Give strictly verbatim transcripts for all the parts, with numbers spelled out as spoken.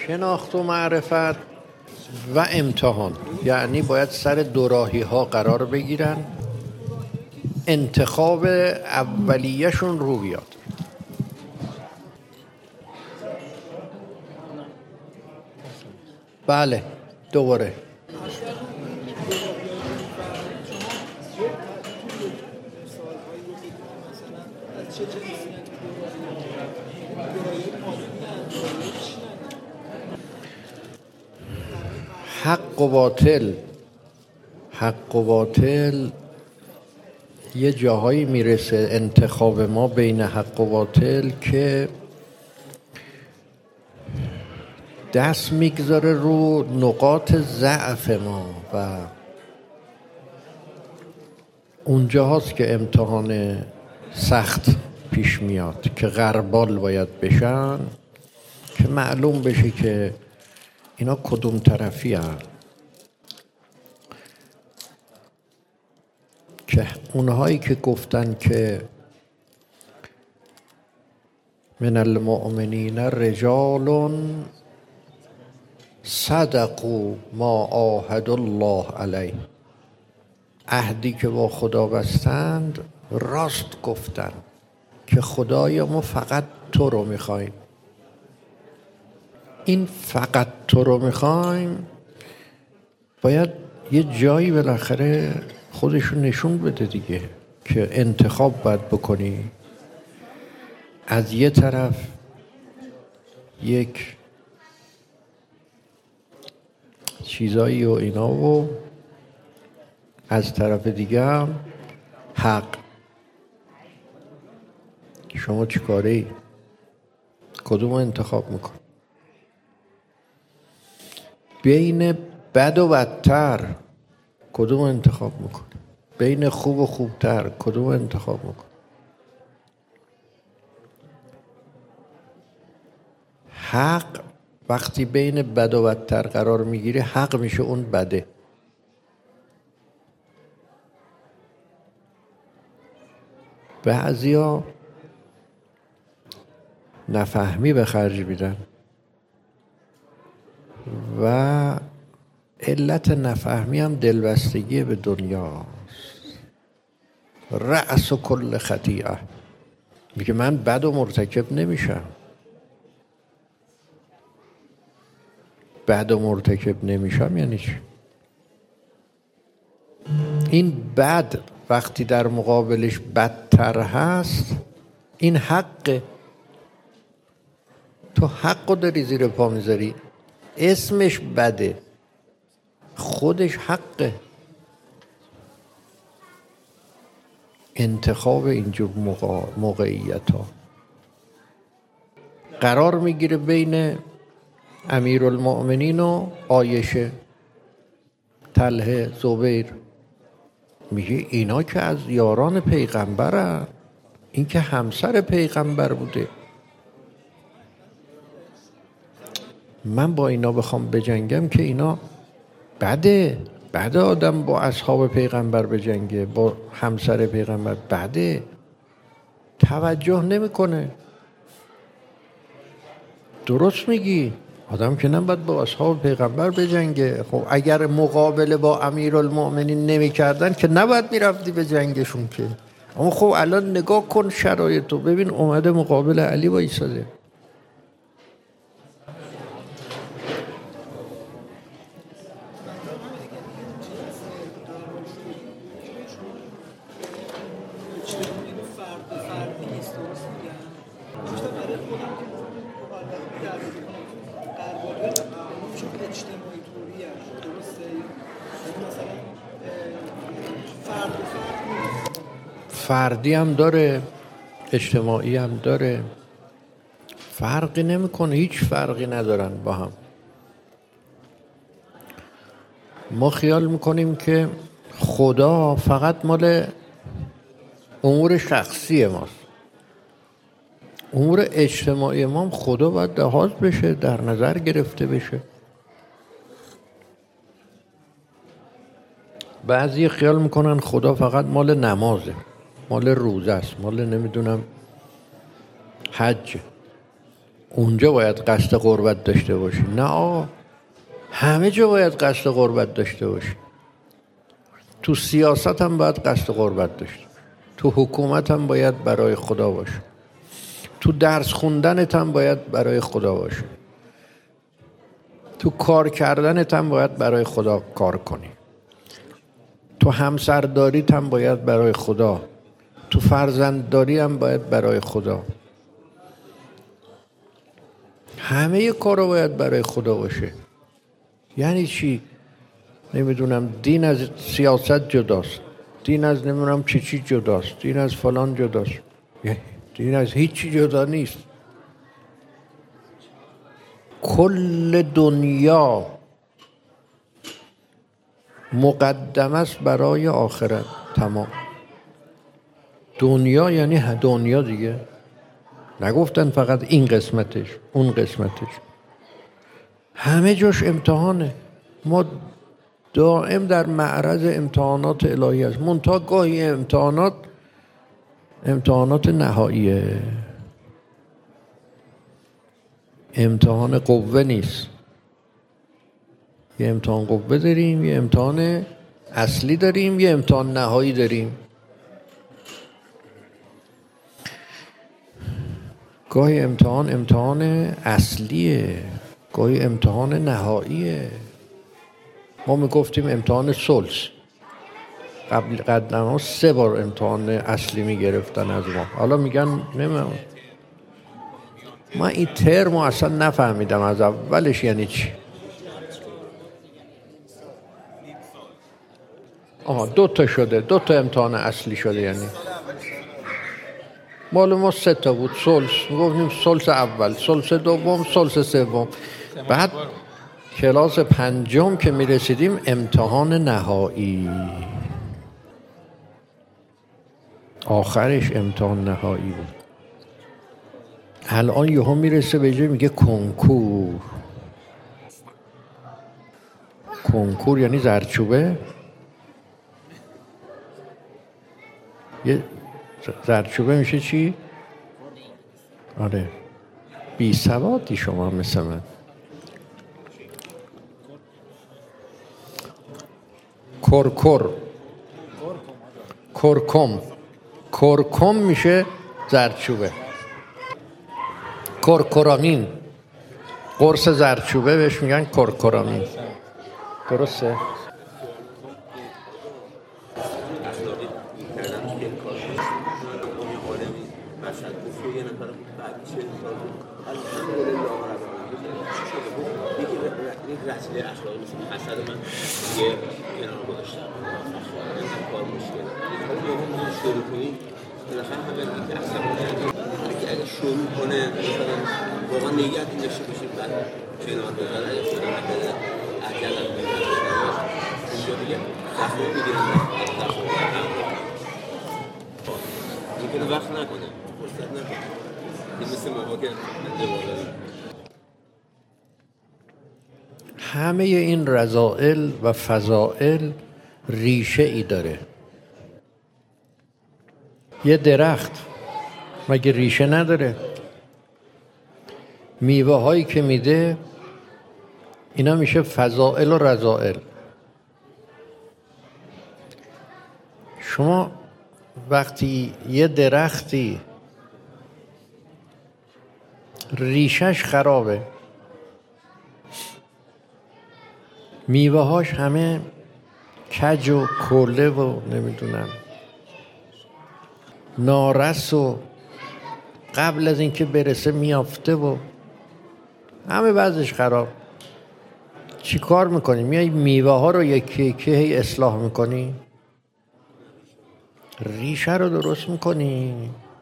شناخت و معرفت و امتحان، یعنی باید سر دوراهی ها قرار بگیرن، انتخاب اولیه‌شون رو بیاد. بله دوباره حق و باطل حق و باطل یه جاهایی میرسه انتخاب ما بین حق و باطل که دست میگذاره رو نقاط ضعف ما و اونجا هاست که امتحان سخت پیش میاد که غربال باید بشن که معلوم بشه که اینا کدوم طرفی هن. که اونهایی که گفتن که من المؤمنین رجال صدقوا ما عاهدوا الله علیه، عهدی که با خدا بستند راست گفتن که خدایا ما فقط تو رو میخوایم. این فقط تو رو میخوایم باید یه جایی بالاخره خودشون نشون بده دیگه، که انتخاب باید بکنی. از یه طرف یک چیزایی و اینا و از طرف دیگه هم حق. شما چی کاری؟ کدوم انتخاب میکن؟ بین بد و بدتر کدوم انتخاب میکن؟ بین خوب و خوبتر کدوم انتخاب میکن؟ حق وقتی بین بد و بدتر قرار میگیره حق میشه اون بده. بعضیا نفهمی به خرج میدن و علت نفهمی هم دلبستگی به دنیاست. رأس و کل خطیئه، میگه من بد و مرتکب نمیشم. بد و مرتکب نمیشم یعنی چی؟ این بد وقتی در مقابلش بدتر هست این حقه. تو حقو داری زیر پا میذاری، اسمش بده، خودش حقه. انتخاب اینجور موقعیت ها قرار میگیره بین امیرالمؤمنین و عایشه، طلحه، زبیر. میگه اینا که از یاران پیغمبرن، این که همسر پیغمبر بوده، من با اینا بخوام بجنگم که اینا بده. بده آدم با اصحاب پیغمبر بجنگه، با همسر پیغمبر بده. توجه نمیکنه. درست میگی، آدم که نباید با اصحاب پیغمبر بجنگه. خب اگر مقابله با امیرالمؤمنین نمی کردن که نباید میرفتی به جنگشون که. اما خب الان نگاه کن شرایطو، ببین اومده مقابل علی وایساده. فردی هم داره، اجتماعی هم داره، فرقی نمیکنه، هیچ فرقی ندارن با هم. ما خیال میکنیم که خدا فقط مال امور شخصی ماست. امور اجتماعی ما هم خدا باید لحاظ بشه، در نظر گرفته بشه. بعضی خیال میکنن خدا فقط مال نمازه، مال روزه است، مال نمیدونم حج. اونجا باید قصد قربت داشته باشی. نه آقا، همه جا باید قصد قربت داشته باشی. تو سیاست هم باید قصد قربت داشته، تو حکومت هم باید برای خدا باشه، تو درس خوندنت هم باید برای خدا باشه، تو کار کردنت هم باید برای خدا کار کنی، تو همسرداریت هم باید برای خدا، تو فرزندداری هم باید برای خدا. همه کارا باید برای خدا باشه. یعنی چی؟ نمیدونم دین از سیاست جداست، دین از نمیدونم چی چی جداست، دین از فلان جداست. دین از هیچی جدا نیست. کل دنیا مقدم است برای آخرت. تمام دنیا یعنی دنیا دیگه، نگفتن فقط این قسمتش اون قسمتش، همه جاش امتحانه. ما دائم در معرض امتحانات الهی است. منتها گاهی امتحانات امتحانات نهاییه، امتحان قوه نیست. یه امتحان قوه داریم، یه امتحان اصلی داریم، یه امتحان نهایی داریم. گاهی امتحان امتحان اصلیه، گاهی امتحان نهاییه. ما میگفتیم امتحان سلس، قبل قدما سه بار امتحان اصلی میگرفتن از ما، حالا میگن نمیدونم. من این ترمو اصلا نفهمیدم از اولش یعنی چی. آها دو تا شده، دو تا امتحان اصلی شده. یعنی مال ما سه تا بود. سلس میگفتیم سلس اول، سلس دوم، سلس سوم. بعد کلاس پنجم که میرسیدیم امتحان نهایی، آخرش امتحان نهایی بود. الان یهو میرسه به جای میگه کنکور. کنکور یعنی زردچوبه. یه زردچوبه میشه چی؟ آره بی سوادی شما مثل من. کرکر کرکم کرکم میشه زردچوبه. کرکرامین، قرص زردچوبه بهش میگن کرکرامین. درسته؟ رسیده اخلاقی مثل حسد من یه کنار گذاشتم این کار مشکله. حالا یهو ما شروع کنیم بالاخره همه دیگه اصلا اگه اگه شروع کنه مثلا واقعا نیت داشته باشیم بعد کنار بذاره اگه شروع نکنه عجل هم می‌کنه اونجا دیگه تخمیر می‌گیرن از تخمیر می‌کنه وقت نکنه فرصت نکنه. این مثل موقع که همه این رذائل و فضائل ریشه ای داره. یه درخت مگه ریشه نداره؟ میوه هایی که میده اینا میشه فضائل و رذائل. شما وقتی یه درختی ریشش خرابه، میوه هاش همه کج و کوله و نمیدونم نارس و قبل از اینکه برسه میافته و همه بعضش خراب، چی کار میکنی؟ میای میوه ها رو یکی یکی هی اصلاح میکنی، ریشه رو درست میکنی.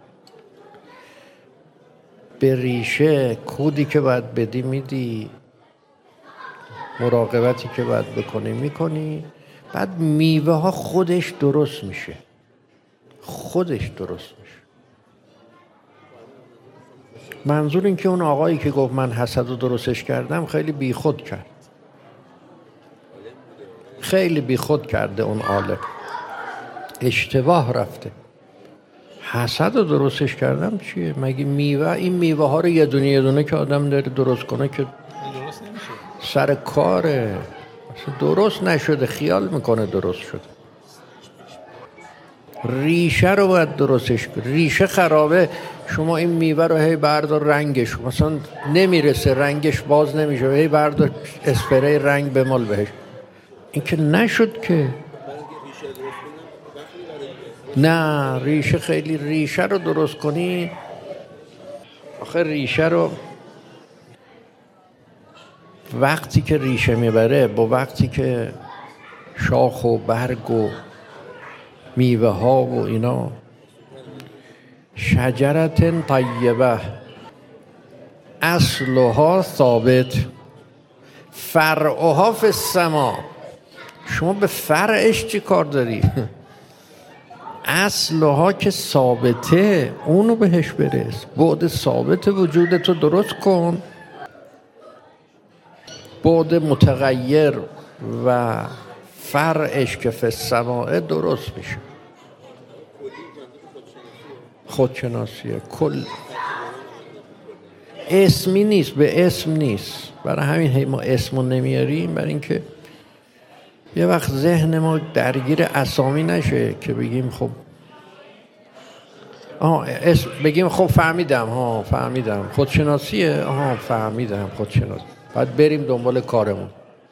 به ریشه کودی که باید بدی میدی، مراقبتی که باید بکنی میکنی، بعد میوه ها خودش درست میشه، خودش درست میشه. منظور این که اون آقایی که گفت من حسد رو درستش کردم خیلی بی خود کرد، خیلی بی خود کرده اون عالم، اشتباه رفته. حسد رو درستش کردم چیه؟ مگه میوه، این میوه ها رو یه دونه یه دونه که آدم داره درست کنه که درست نمیشه. سر کاره، درست نشده، خیال میکنه درست شده. ریشه رو باید درستش کنه. ریشه خرابه، شما این میوه رو هی بردار رنگش مثلا نمیرسه، رنگش باز نمیشه، هی بردار اسپری رنگ بمال بهش، این که نشد که. نه ریشه خیلی، ریشه رو درست کنی، آخه ریشه رو وقتی که ریشه میبره با وقتی که شاخ و برگ و میوه ها و اینا، شجرت طیبه اصلها ثابت فرعها فی السما. شما به فرعش چی کار داری؟ اصلها که ثابته اونو بهش برس، بعد ثابت وجودتو درست کن، بعد متغیر و فرعش که فی السماء درست میشه. خودشناسیه کل، اسمی نیست، به اسم نیست. برای همین ما اسمو نمیاریم، برای اینکه یه وقت ذهن ما درگیر اسامی نشه که بگیم خب آها اسم بگیم خب فهمیدم، ها فهمیدم خودشناسیه، آها فهمیدم خودشناسی، بعد بریم دنبال کارمون.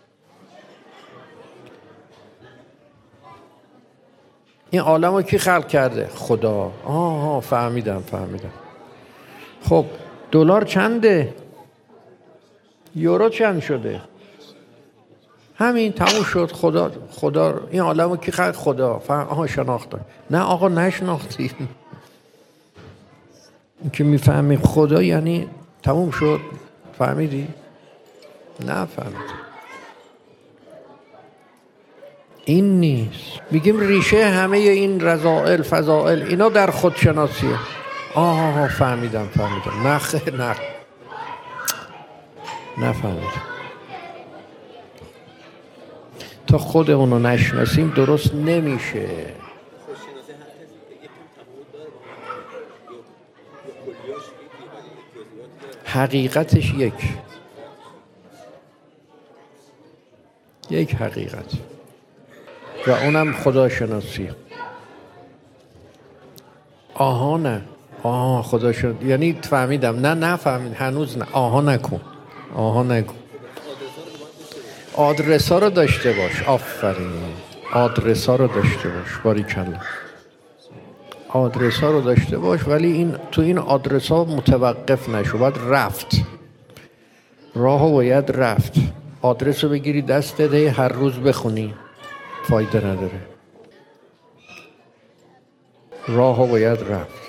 این عالم رو کی خلق کرده؟ خدا. آها فهمیدم فهمیدم. خب دلار چنده؟ یورو چند شده؟ همین تموم شد. خدا خدا این عالم رو کی خلق؟ خدا. فهم... آها شناختم. نه آقا نشناختی. این که میفهمی خدا یعنی تموم شد. فهمیدی؟ نه فهمید. این نیست. میگیم ریشه همه این رذائل فضائل اینا در خودشناسیه. آها فهمیدم فهمیدم. نه خیر نه نفهمیدم. تا خودمونو نشناسیم درست نمیشه. حقیقتش یک یک حقیقت و اونم خداشناسی. آها نه آها خداشناسی یعنی فهمیدم، نه نه فهمید هنوز نه. آها نکن، آها نگو. آدرس ها رو داشته باش. آفرین، آدرس ها رو داشته باش. باریکلا. آدرس ها رو داشته باش، ولی این تو این آدرس ها متوقف نشو، باید رفت. راهو باید رفت. آدرس رو بگیری دستت هر روز بخونی فایده نداره. راهو باید رفت.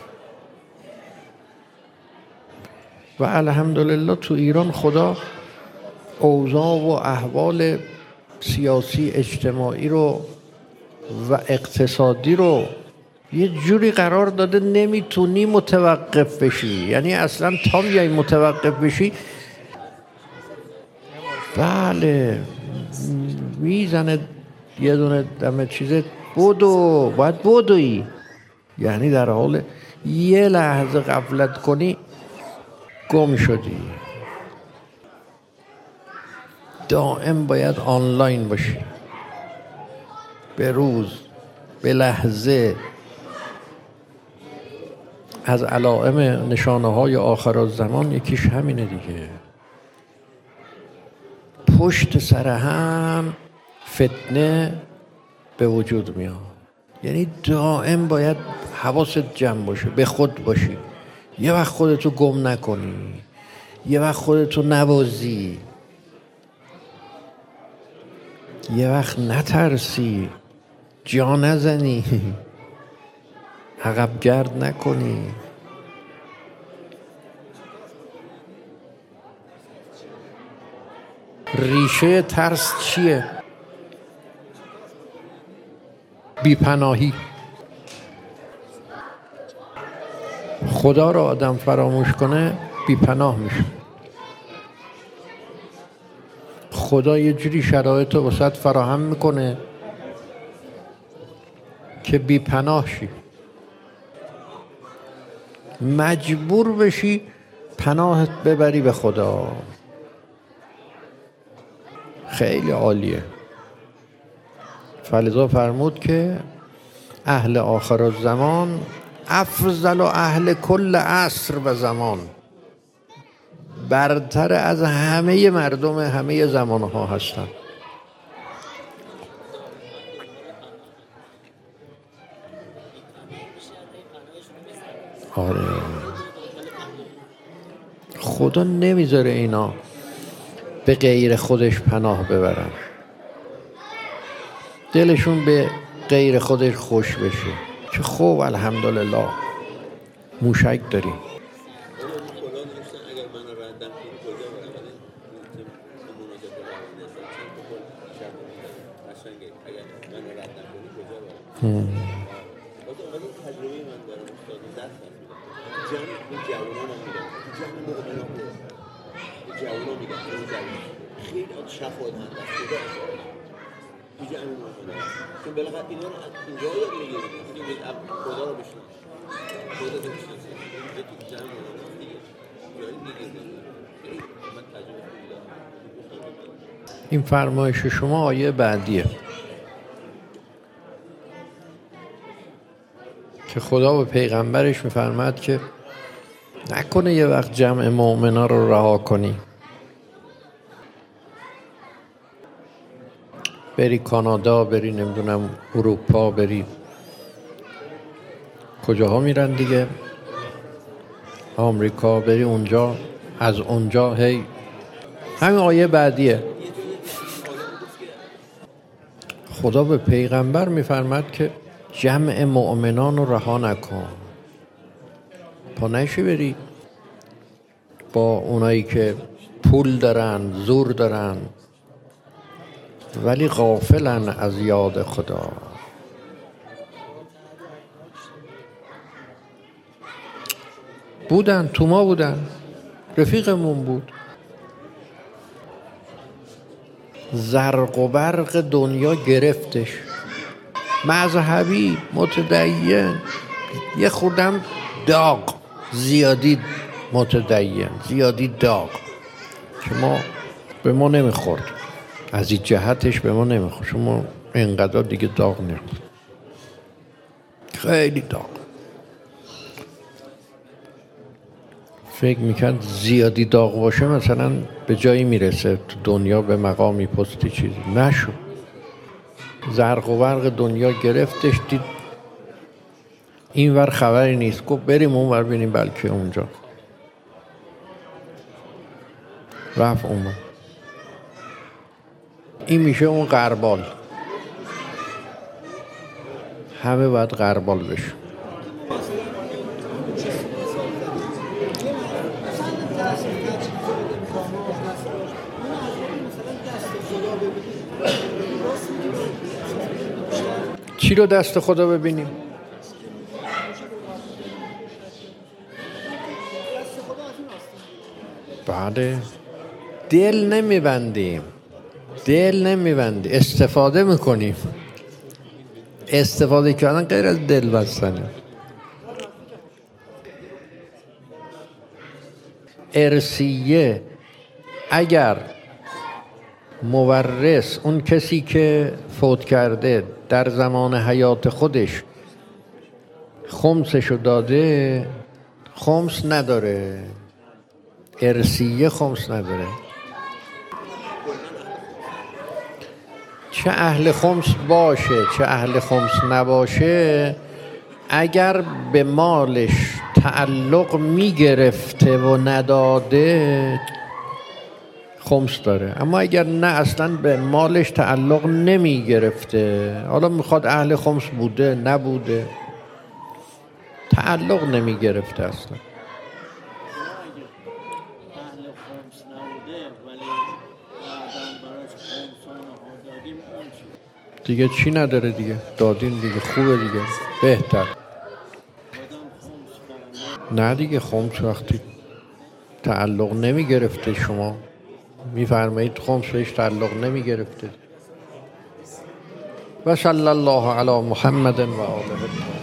و الحمدلله تو ایران خدا اوضاع و احوال سیاسی اجتماعی رو و اقتصادی رو یه جوری قرار داده نمیتونی متوقف بشی. یعنی اصلا تا بیای متوقف بشی بله میزنه یه دونه دم چیزه بودو، باید بودویی. یعنی در حال یه لحظه غفلت کنی گم شدی. دائم باید آنلاین باشی، به روز به لحظه. از علائم نشانه های آخرالزمان یکیش همینه دیگه. پشت سر هم فتنه به وجود میاد. یعنی دائم باید حواست جمع باشه، به خود باشی. یه وقت خودتو گم نکنی، یه وقت خودتو نبازی، یه وقت نترسی، جا نزنی، عقب گرد نکنی. ریشه ترس چیه؟ بیپناهی. خدا رو آدم فراموش کنه بیپناه میشه. خدا یه جوری شرایط رو واسط فراهم میکنه که بیپناه شی. مجبور بشی پناهت ببری به خدا. خیلی عالیه. فلذا فرمود که اهل آخر الزمان افضل و اهل کل عصر و زمان، برتر از همه مردم همه زمانها هستند. آره، خدا نمیذاره اینا به غیر خودش پناه ببرن، دلشون به غیر خودش خوش بشه که خب الحمدلله موشک داریم. این فرمایش شما آیه بعدیه که خدا به پیغمبرش میفرماد که نکنه یه وقت جمع مؤمنا رو رها کنی بری کانادا، بری نمیدونم اروپا، بری کجاها میرن دیگه، آمریکا، بری اونجا، از اونجا هی. همین آیه بعدیه. خدا به پیغمبر میفرماد که جمع مؤمنان رو رها نکن، پا نشی بری با اونایی که پول دارن، زور دارن ولی غافلن از یاد خدا. بودن تو ما بودن، رفیقمون بود، زرق و برق دنیا گرفتش، مذهبی، متدین، یه خودم داغ، زیادی متدین، زیادی داغ که ما به ما نمیخورد، از این جهتش به ما نمیخورد، شما اینقدر دیگه داغ نخورد، خیلی داغ. فکر میکرد زیادی داغ باشه مثلا به جایی میرسه تو دنیا، به مقامی، پستی، چیزی. نشد، زرق و برق دنیا گرفتش، دید این ور خبری نیست، گفت بریم اون ور بینیم بلکه اونجا. رفت اون ور. این میشه اون غربال. همه باید غربال بشه. چی رو دست خدا ببینیم؟ بعد دل نمیبندیم، دل نمیبندیم، استفاده میکنیم. استفاده کردن غیر از دل بستنه. ارثیه، اگر مورث، اون کسی که فوت کرده در زمان حیات خودش خمسشو داده، خمس نداره، ارثیه خمس نداره. چه اهل خمس باشه چه اهل خمس نباشه، اگر به مالش تعلق میگرفته و نداده خمس داره. اما اگر نه اصلا به مالش تعلق نمی گرفته، حالا میخواد اهل خمس بوده نبوده، تعلق نمی گرفته اصلا، دیگه چی نداره دیگه، دادین دیگه، خوبه دیگه، بهتر. نه دیگه خمس وقتی تعلق نمی گرفته، شما میفرمایید خمس بهش تعلق نمی گرفته. و صلی الله علی محمد و آله.